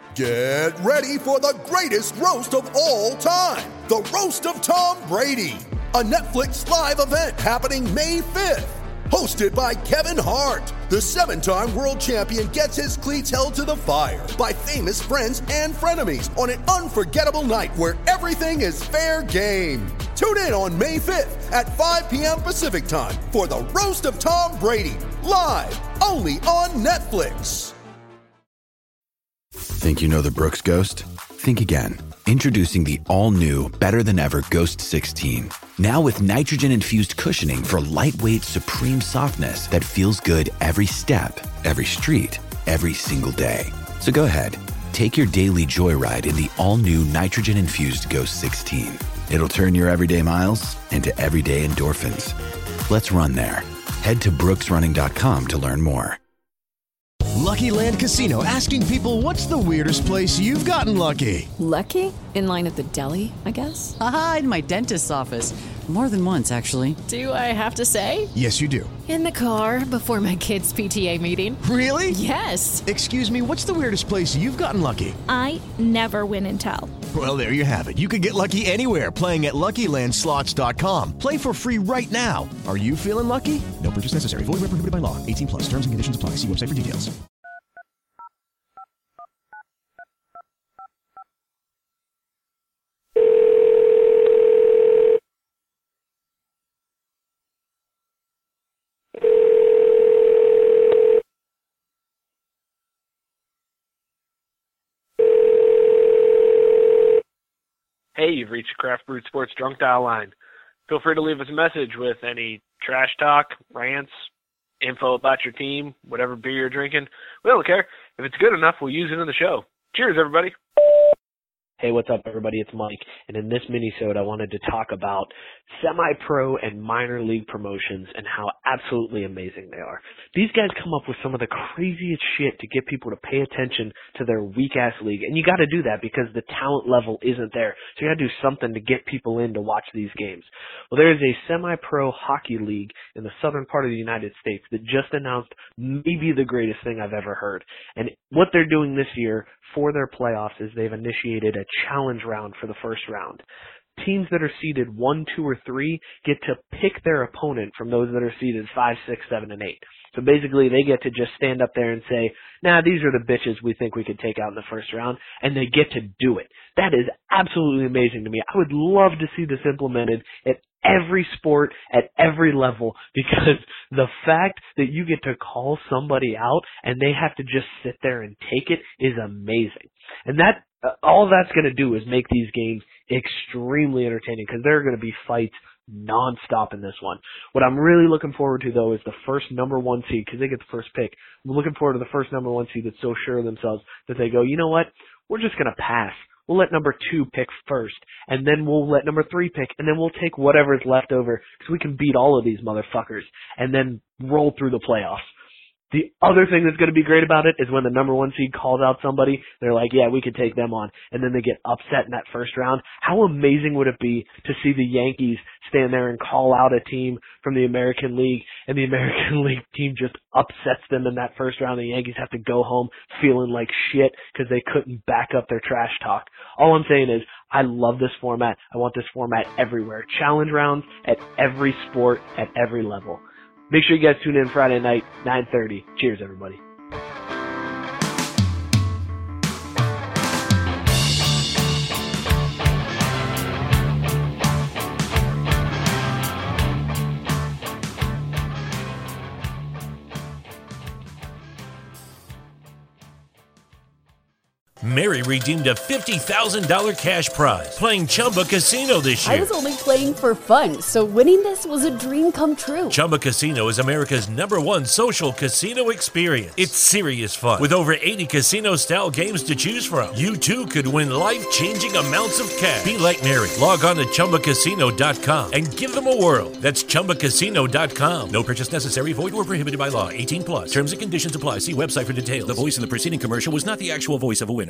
Get ready for the greatest roast of all time, the Roast of Tom Brady, a Netflix live event happening May 5th. Hosted by Kevin Hart, the 7-time world champion gets his cleats held to the fire by famous friends and frenemies on an unforgettable night where everything is fair game. Tune in on May 5th at 5 p.m. Pacific time for the Roast of Tom Brady, live only on Netflix. Think you know the Brooks Ghost? Think again. Introducing the all-new, better-than-ever Ghost 16. Now with nitrogen-infused cushioning for lightweight, supreme softness that feels good every step, every street, every single day. So go ahead, take your daily joyride in the all-new nitrogen-infused Ghost 16. It'll turn your everyday miles into everyday endorphins. Let's run there. Head to brooksrunning.com to learn more. Lucky Land Casino, asking people, what's the weirdest place you've gotten lucky? Lucky? In line at the deli, I guess? Aha, in my dentist's office. More than once, actually. Do I have to say? Yes, you do. In the car before my kids' PTA meeting. Really? Yes. Excuse me, what's the weirdest place you've gotten lucky? I never win and tell. Well, there you have it. You can get lucky anywhere, playing at LuckyLandSlots.com. Play for free right now. Are you feeling lucky? No purchase necessary. Void where prohibited by law. 18+. Terms and conditions apply. See website for details. Hey, you've reached the Craft Brewed Sports Drunk Dial line. Feel free to leave us a message with any trash talk, rants, info about your team, whatever beer you're drinking. We don't care. If it's good enough, we'll use it in the show. Cheers, everybody. Hey, what's up, everybody? It's Mike, and in this mini-sode, I wanted to talk about semi-pro and minor league promotions and how absolutely amazing they are. These guys come up with some of the craziest shit to get people to pay attention to their weak-ass league, and you got to do that because the talent level isn't there. So you got to do something to get people in to watch these games. Well, there is a semi-pro hockey league in the southern part of the United States that just announced maybe the greatest thing I've ever heard. And what they're doing this year for their playoffs is they've initiated a challenge round for the first round. Teams that are seeded 1, 2, or 3 get to pick their opponent from those that are seeded 5, 6, 7, and 8. So basically they get to just stand up there and say, nah, these are the bitches we think we could take out in the first round, and they get to do it. That is absolutely amazing to me. I would love to see this implemented at every sport, at every level, because the fact that you get to call somebody out and they have to just sit there and take it is amazing. And that all that's going to do is make these games extremely entertaining because there are going to be fights nonstop in this one. What I'm really looking forward to, though, is the first number 1 seed because they get the first pick. I'm looking forward to the first number 1 seed that's so sure of themselves that they go, you know what, we're just going to pass. We'll let number 2 pick first, and then we'll let number 3 pick, and then we'll take whatever's left over because we can beat all of these motherfuckers and then roll through the playoffs. The other thing that's going to be great about it is when the number 1 seed calls out somebody, they're like, yeah, we could take them on, and then they get upset in that first round. How amazing would it be to see the Yankees stand there and call out a team from the American League, and the American League team just upsets them in that first round. The Yankees have to go home feeling like shit because they couldn't back up their trash talk. All I'm saying is, I love this format. I want this format everywhere. Challenge rounds at every sport, at every level. Make sure you guys tune in Friday night, 9:30. Cheers, everybody. Mary redeemed a $50,000 cash prize playing Chumba Casino this year. I was only playing for fun, so winning this was a dream come true. Chumba Casino is America's #1 social casino experience. It's serious fun. With over 80 casino-style games to choose from, you too could win life-changing amounts of cash. Be like Mary. Log on to ChumbaCasino.com and give them a whirl. That's ChumbaCasino.com. No purchase necessary. Void where prohibited by law. 18+. Terms and conditions apply. See website for details. The voice in the preceding commercial was not the actual voice of a winner.